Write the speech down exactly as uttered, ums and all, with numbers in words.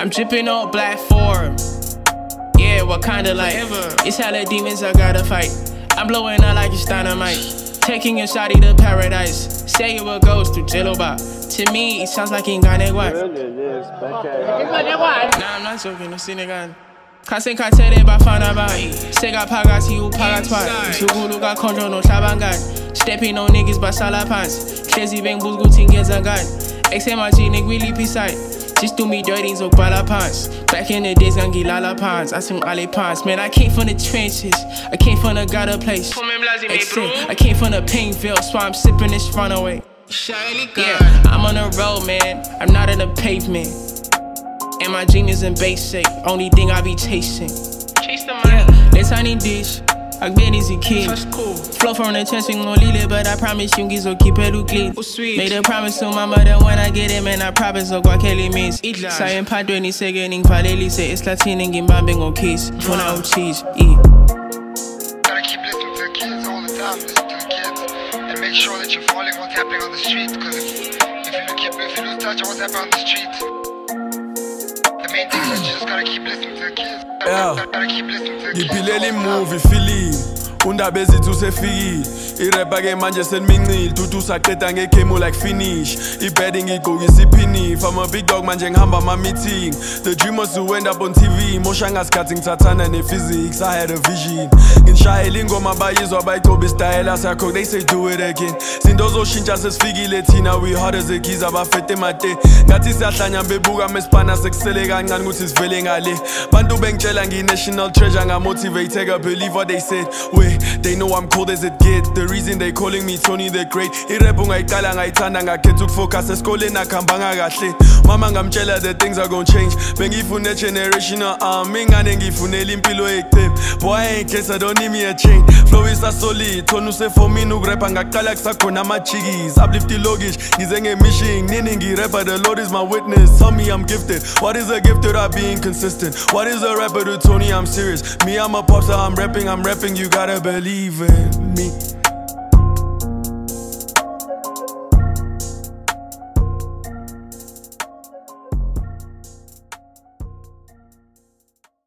I'm dripping all black for yeah, what kind of life? It's hella demons I gotta fight. I'm blowing out like it's dynamite. Taking your shawty to paradise. Say you a ghost to Jiloba. To me, it sounds like Inganegwan. Nah, I'm not joking, it's Senegal. Kasen katere ba fana ba. Sega pagati u pagatwa. Sugulu ga konjo no shabangan. Stepping on niggas ba salapans. Crazy bang bulgu tingezangan. X M R G nig really beside. Just do me dirty so bala pants. Back in the days gangi lala pants. I sing ale pants. Man, I came from the trenches. I came from the gutter place. I came from the Painville, so I'm sipping this runaway. Yeah, I'm on the road, man. I'm not in the pavement. And my genius in basic. Only thing I be chasing. Chase the money. Yeah, this tiny dish. I've been easy kid. Cool. Flow from the chest, no lily, but I promise you, gizo keep it clean. Made a promise to my mother when I get it, man. I promise so what Kelly means. Sayen padre ni segening paleli se it's Latino in bambing on keys. For now cheese, eat. Gotta keep listening to the kids all the time. Listen to the kids and make sure that you're following what's happening on the street. Because if, if you keep if you lose touch of what's happening on the street, the main thing is that you just gotta keep listening to the kids. Yeah. Gotta keep listening to the kids. Ngipileli movie feeling. Undaba ezithi usefikile irapper ke manje senimincile tutu saqeda ngekemo like finish ibhedding igqokisa iphini I'm a big dog manje ngihamba ama meeting the dream was to end up on T V mosha ngasikhathi ngithathana ne physics I had a vision ngishayela ingoma bayizwa bayicoba style sakho they say do it again zinto zoshintsha sesifikile thina we hard as a geezer abafete mate ngathi siyahlanya bebuka mesipana sekusele kancane ukuthi sivele ngale bantu bengitshela ngi national treasure nga motivate I believe what they said we they know I'm cold as it gets. The reason they calling me Tony the Great. Irebo ngayicala ngayithanda ngakhetha ukufocus esikoleni akhambanga kahle. Mama ngamtshela the things are gonna change. Bengifune generational arm, ingane ngifunela impilo eqhep. Boy I ain't case I don't need me a chain. Flow is a solid, tonu use for me ukurappa ngaqala kusakhona ama chickies. Uplift logish, ngize ngemission, nini ngirapper the Lord is my witness. Tell me I'm gifted. What is a gift without being consistent? What is a rapper to Tony? I'm serious. Me I'm a popstar, I'm rapping, I'm rapping, you gotta believe in me.